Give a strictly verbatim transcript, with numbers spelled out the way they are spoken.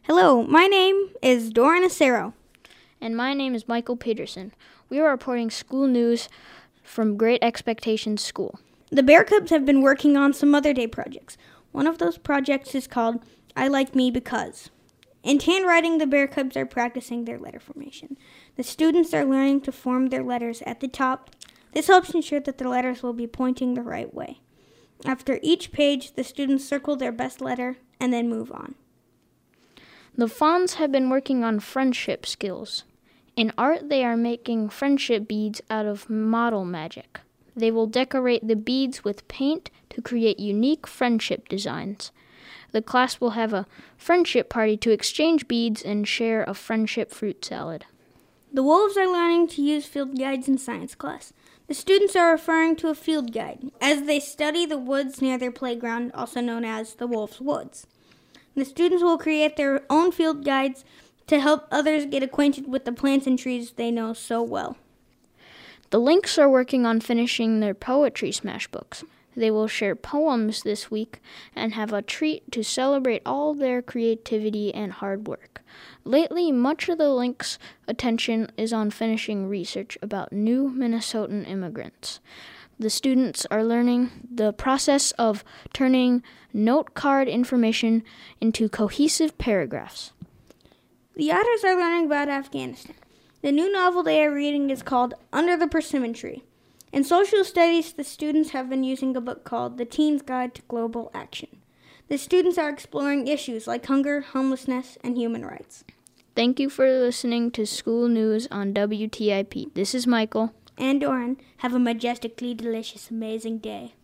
Hello, my name is Doran Acero. And my name is Michael Peterson. We are reporting school news from Great Expectations School. The Bear Cubs have been working on some Mother Day projects. One of those projects is called I Like Me Because. In handwriting, the Bear Cubs are practicing their letter formation. The students are learning to form their letters at the top. This helps ensure that the letters will be pointing the right way. After each page, the students circle their best letter and then move on. The Fawns have been working on friendship skills. In art, they are making friendship beads out of model magic. They will decorate the beads with paint to create unique friendship designs. The class will have a friendship party to exchange beads and share a friendship fruit salad. The Wolves are learning to use field guides in science class. The students are referring to a field guide as they study the woods near their playground, also known as the Wolves' Woods. The students will create their own field guides to help others get acquainted with the plants and trees they know so well. The Lynx are working on finishing their poetry smash books. They will share poems this week and have a treat to celebrate all their creativity and hard work. Lately, much of the Lynx attention is on finishing research about new Minnesotan immigrants. The students are learning the process of turning note card information into cohesive paragraphs. The Otters are learning about Afghanistan. The new novel they are reading is called Under the Persimmon Tree. In social studies, the students have been using a book called The Teen's Guide to Global Action. The students are exploring issues like hunger, homelessness, and human rights. Thank you for listening to School News on W T I P. This is Michael. And Doran. Have a majestically delicious, amazing day.